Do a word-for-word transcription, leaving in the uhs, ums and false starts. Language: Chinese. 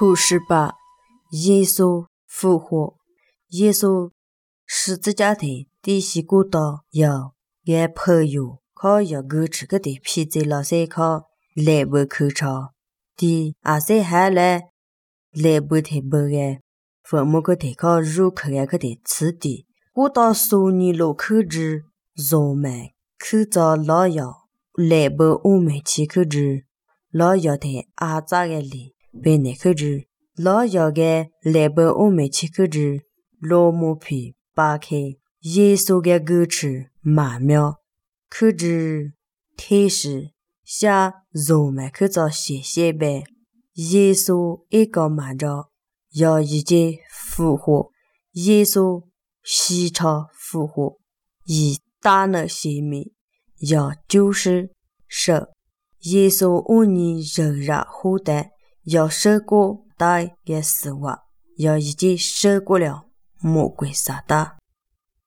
故事八：耶稣复活。耶稣十字架的第四古道有个朋友靠有个这个的皮子老师靠来不口潮的阿些还来来不太不个父母个的靠入口个个的词的古道苏尼路口之肉买口罩老药来不我们去口之老药的阿扎个里被那口之老药个来不我们去口之罗木皮扒开耶稣个歌词马苗口之天使下肉买口罩写写呗耶稣一个马着要一节复活耶稣西朝复活以大能性命要就是神耶稣五年仍然活的要受过大的死亡要已经受过了魔鬼撒旦